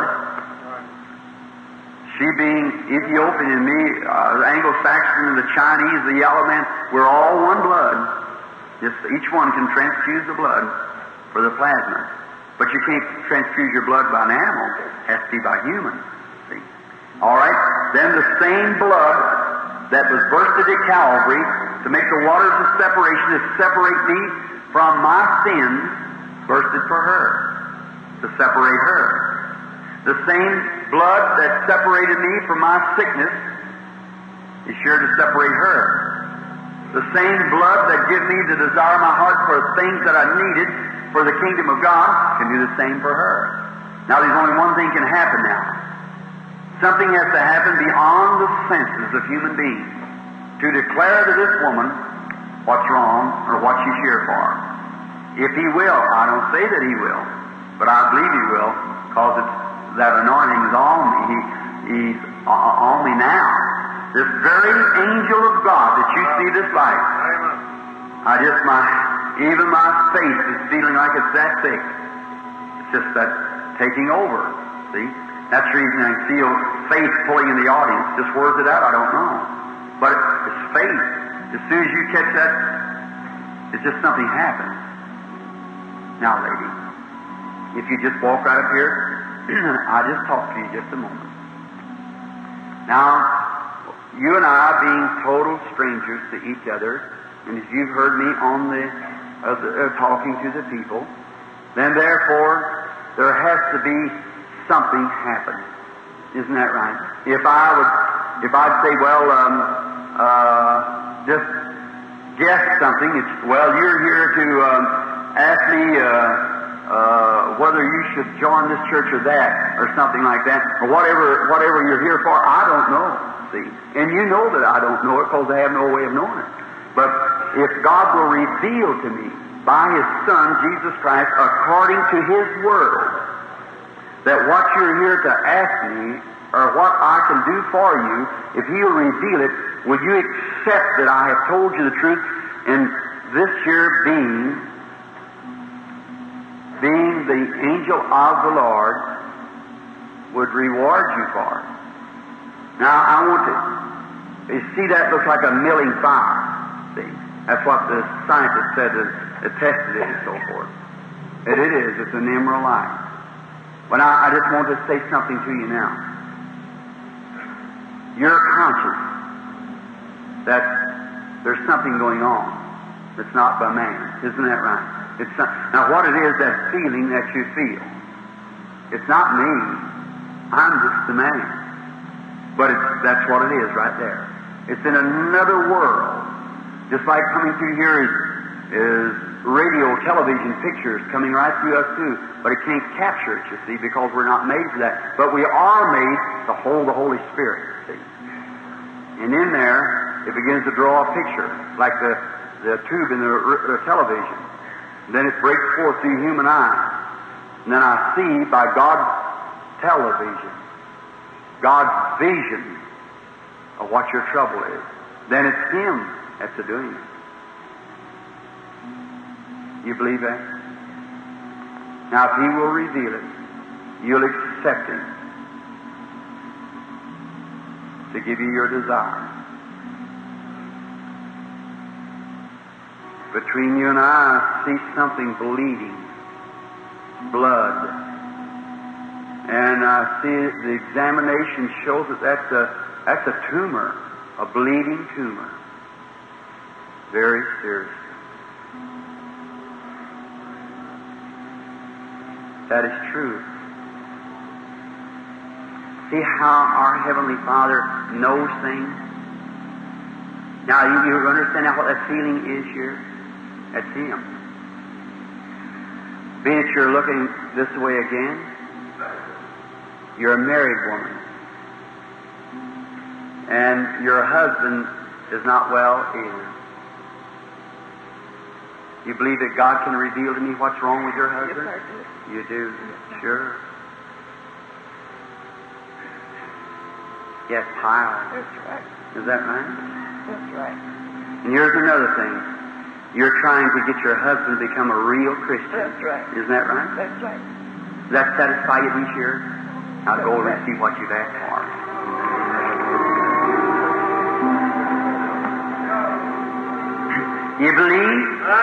She being Ethiopian and me, the Anglo-Saxon and the Chinese, the yellow man, we're all one blood. Just each one can transfuse the blood for the plasma. But you can't transfuse your blood by an animal. It has to be by human. See? All right? Then the same blood that was bursted at Calvary to make the waters of separation to separate me from my sins, bursted for her, to separate her. The same blood that separated me from my sickness is sure to separate her. The same blood that gives me the desire of my heart for things that I needed for the kingdom of God can do the same for her. Now there's only one thing can happen now. Something has to happen beyond the senses of human beings to declare to this woman what's wrong or what she's here for. If He will, I don't say that He will, but I believe He will, because that anointing is on me. He's on me now. This very angel of God that you see this light. Even my face is feeling like it's that thick. It's just that taking over. See? That's the reason I feel faith pulling in the audience. Just words it out, I don't know. But it's faith. As soon as you catch that, it's just something happens. Now, lady, if you just walk right up here, I'll just talk to you just a moment. Now, you and I being total strangers to each other, and as you've heard me on talking to the people, then therefore there has to be something happening. Isn't that right? If I'd say, well, just guess something. It's, well, you're here to ask me whether you should join this church or that, or something like that, or whatever you're here for. I don't know. See, and you know that I don't know it because I have no way of knowing it. But if God will reveal to me by His Son, Jesus Christ, according to His Word, that what you're here to ask me, or what I can do for you, if He'll reveal it, will you accept that I have told you the truth, and this here being the angel of the Lord, would reward you for it? Now, I want to, you see, that looks like a milling fire. See? That's what the scientist said that tested it and so forth. And it is. It's an emerald light. But I just want to say something to you now. You're conscious that there's something going on that's not by man. Isn't that right? Now, what it is, that feeling that you feel, it's not me. I'm just the man. But that's what it is right there. It's in another world. Just like coming through here is radio, television pictures coming right through us too. But it can't capture it, you see, because we're not made for that. But we are made to hold the Holy Spirit, see. And in there, it begins to draw a picture, like the tube in the television. And then it breaks forth through human eyes. And then I see by God's television, God's vision of what your trouble is. Then it's Him that's doing it. You believe that? Now, if He will reveal it, you'll accept Him to give you your desire. Between you and I see something bleeding, blood. And I see the examination shows that that's a tumor, a bleeding tumor. very seriously. That is true. See how our Heavenly Father knows things? Now, you understand now what that feeling is here? That's Him. Being that you're looking this way again, you're a married woman. And your husband is not well either. You believe that God can reveal to me what's wrong with your husband? Yes, I do. You do? Sure. Yes, power. That's right. Is that right? That's right. And here's another thing. You're trying to get your husband to become a real Christian. That's right. Isn't that right? That's right. Does that satisfy you this year? Now go over and see what you've asked for. You believe?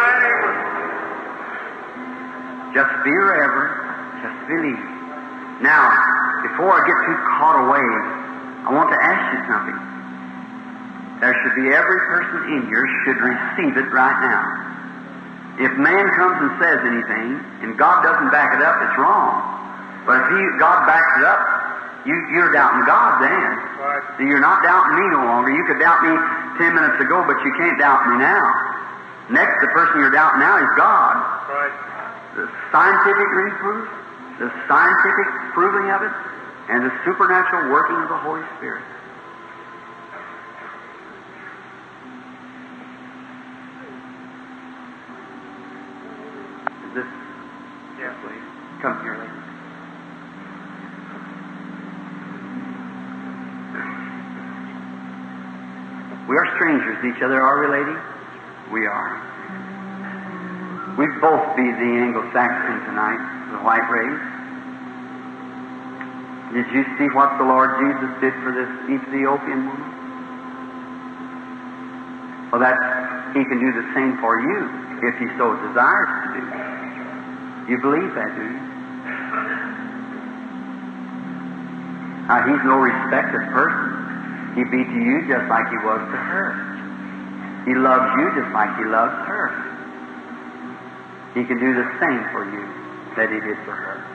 Just be reverent. Just believe. Now, before I get too caught away, I want to ask you something. There should be every person in here should receive it right now. If man comes and says anything, and God doesn't back it up, it's wrong. But if God backs it up, you're doubting God then. Right. So you're not doubting me no longer. You could doubt me 10 minutes ago, but you can't doubt me now. Next, the person you're doubting now is God. Right. The scientific reproof, the scientific proving of it, and the supernatural working of the Holy Spirit. Is this? Yes. Please. Come here, lady. We are strangers to each other, are we, lady? We are. We both be the Anglo-Saxon tonight, the white race. Did you see what the Lord Jesus did for this Ethiopian woman? Well, He can do the same for you if He so desires to do. You believe that, do you? Now, He's no respected person. He be to you just like He was to her. He loves you just like He loves her. He can do the same for you that He did for her.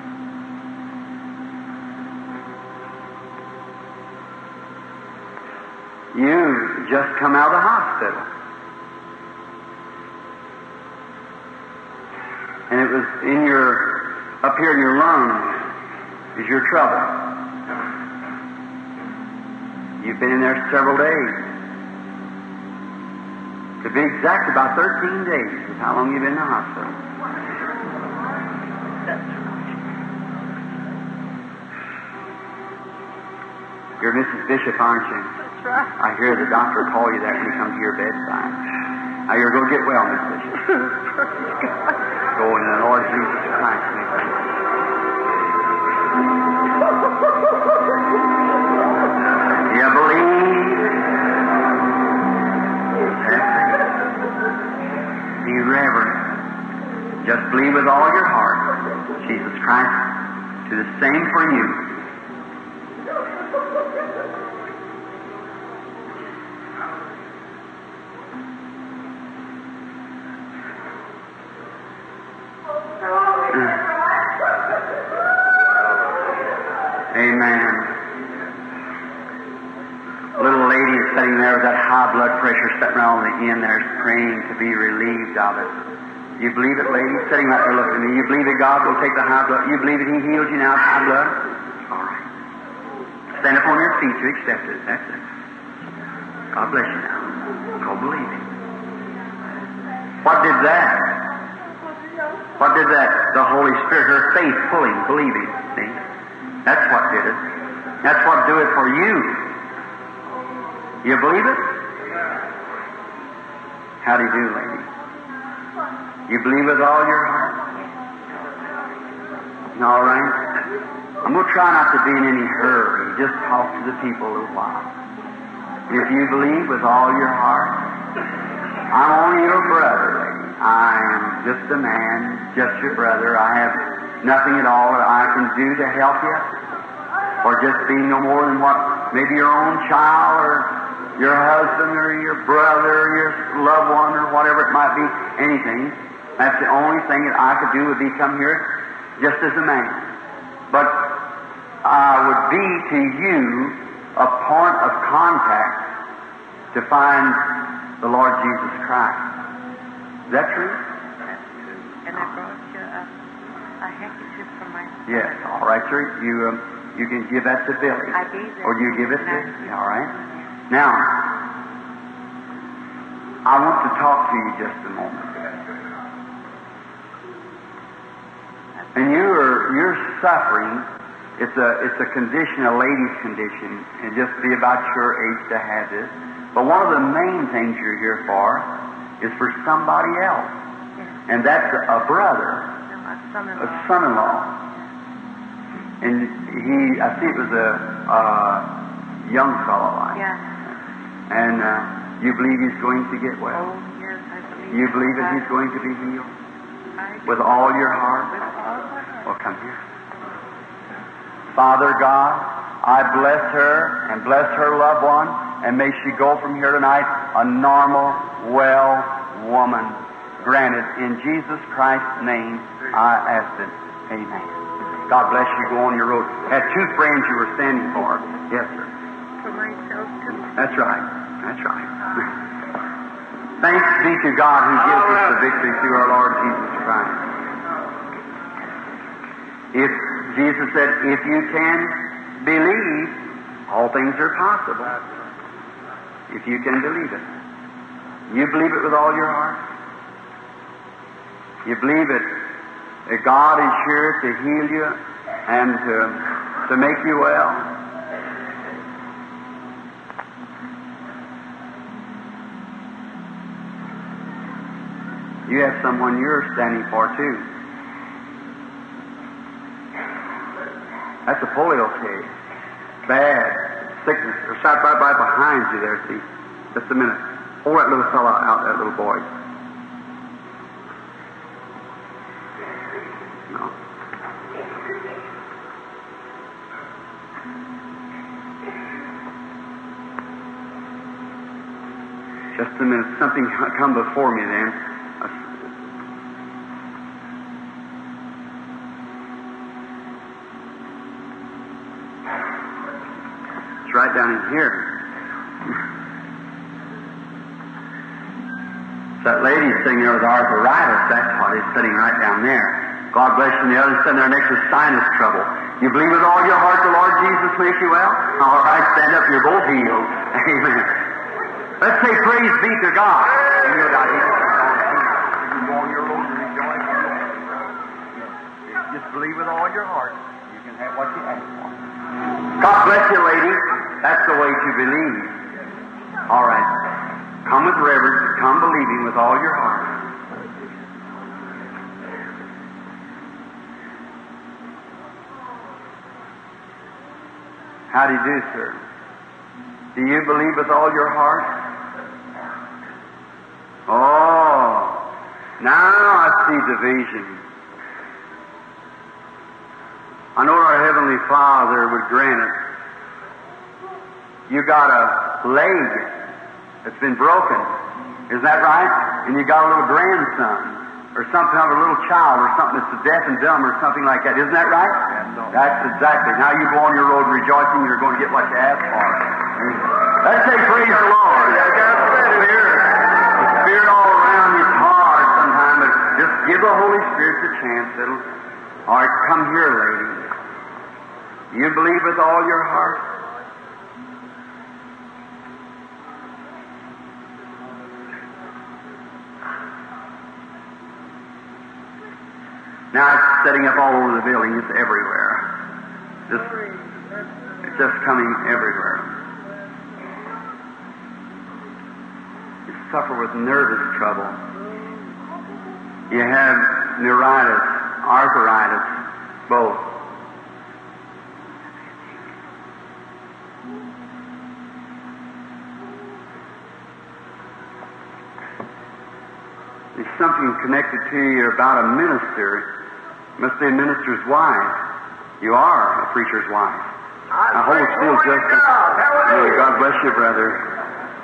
You just come out of the hospital. And it was up here in your lungs is your trouble. You've been in there several days. To be exact, about 13 days is how long you've been in the hospital. You're Mrs. Bishop, aren't you? That's right. I hear the doctor call you that when you come to your bedside. Now you're going to get well, Miss Bishop. Go in the Lord Jesus Christ. You believe? Be reverent. Just believe with all your heart. Jesus Christ, do the same for you. Amen. Little lady is sitting there with that high blood pressure sitting around on the end there praying to be relieved of it. You believe it, lady? Sitting right there looking at me. You believe that God will take the high blood? You believe that He heals you now with high blood? All right. Stand up on your feet to accept it. That's it. God bless you now. Go believe it. What did that? What did that? The Holy Spirit, her faith pulling, believing. See? That's what did it. That's what do it for you. You believe it? How do you do, lady? You believe with all your heart? All right. I'm going to try not to be in any hurry. Just talk to the people a little while. If you believe with all your heart, I'm only your brother, lady. I am just a man, just your brother. I have nothing at all that I can do to help you, or just be no more than what maybe your own child or your husband or your brother or your loved one or whatever it might be, anything. That's the only thing that I could do would be come here just as a man. But I would be to you a point of contact to find the Lord Jesus Christ. Is that true? That's true. And I brought you a handkerchief from my son. Yes, all right, sir. You can give that to Billy. I gave that or you to give it him. to all right. Now, I want to talk to you just a moment. And you're suffering. It's a condition, a lady's condition, and just be about your age to have this. But one of the main things you're here for is for somebody else, Yes. and that's a brother, And my son-in-law. a son-in-law. And I see it was a young fellow, like. Yeah. And you believe he's going to get well. Oh, yes, I believe. You believe that he's going to be healed I with all your heart. With all my heart. Well, come here. Father God, I bless her and bless her loved one, and may she go from here tonight a normal, well woman. Granted, in Jesus Christ's name, I ask it. Amen. God bless you. Go on your road. Had two friends you were standing for. Yes, sir. For myself, too. That's right. That's right. Thanks be to God who gives us the victory through our Lord Jesus Christ. If Jesus said, if you can believe, all things are possible. If you can believe it. You believe it with all your heart? You believe it, that God is here to heal you and to make you well? You have someone you're standing for, too. That's a polio case. Bad sickness. They're shot right behind you there, see. Just a minute. Pull that little fellow out, that little boy. No. Just a minute. Something come before me then. It's right down in here. That lady sitting there with arthritis, that's what is sitting right down there. God bless you. And the other sitting there next to sinus trouble. You believe with all your heart the Lord Jesus makes you well? All right, stand up. You're both healed. Amen. Let's say praise be to God. You know, God, you can go on your road and rejoice. Just believe with all your heart. You can have what you ask for. God bless you, lady. That's the way to believe. All right. Come with reverence. Come believing with all your heart. How do you do, sir? Do you believe with all your heart? Oh, now I see the vision. I know our Heavenly Father would grant it. You got a leg that's been broken. Is that right? And you got a little grandson or something of a little child or something that's deaf and dumb or something like that. Isn't that right? That's exactly. Now you go on your road rejoicing, you're going to get what you asked for. Let's say praise the Lord. The Spirit all around you is hard sometimes, but just give the Holy Spirit a chance. All right, come here, lady. You believe with all your heart? Now it's setting up all over the building. It's everywhere. It's just coming everywhere. You suffer with nervous trouble. You have neuritis, arthritis, both. There's something connected to you about a minister. Must be a minister's wife. You are a preacher's wife. Now hold still just a minute. God bless you, brother.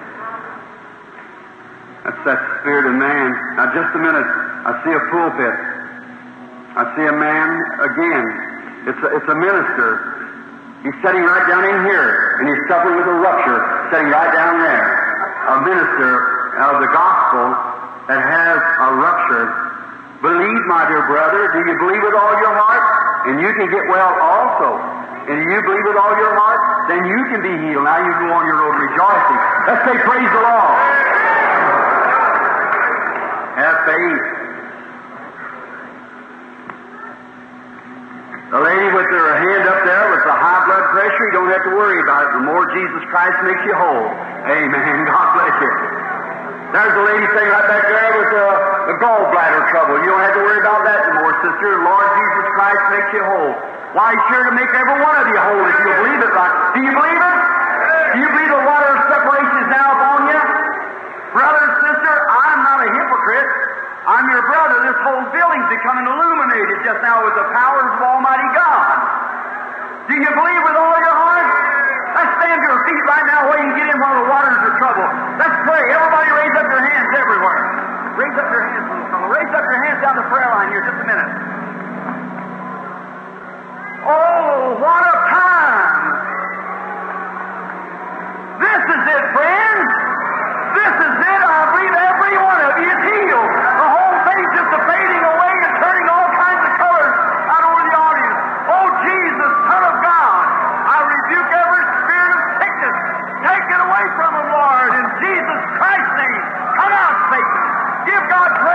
That's that spirit of man. Now, just a minute. I see a pulpit. I see a man again. It's a minister. He's sitting right down in here, and he's suffering with a rupture, sitting right down there. A minister of the gospel that has a rupture. Believe, my dear brother. Do you believe with all your heart? And you can get well also. And if you believe with all your heart, then you can be healed. Now you go on your road rejoicing. Let's say, praise the Lord. Have faith. The lady with her hand up there with the high blood pressure, you don't have to worry about it. The more Jesus Christ makes you whole. Amen. God bless you. There's a lady sitting right back there with the gallbladder trouble. You don't have to worry about that anymore, sister. Lord Jesus Christ makes you whole. Why, He's sure to make every one of you whole if you believe it right. Do you believe it? Do you believe the water of separation is now upon you? Brother and sister, I'm not a hypocrite. I'm your brother. This whole building's becoming illuminated just now with the powers of Almighty God. Do you believe with all your heart? Let's stand to our feet right now where you can get in while the waters are troubled. Let's pray. Everybody raise up your hands everywhere. Raise up your hands, little fellow. Raise up your hands down the prayer line here just a minute. Oh, what a time! This is it, friends. This is it. I believe every one of you is healed. The whole thing's just fading away and turning all kinds of colors out over the audience. Oh, Jesus, Son of God, I rebuke every spirit of sickness. Take it away from them, Lord, in Jesus Christ's name. Come out, Satan. Give God praise.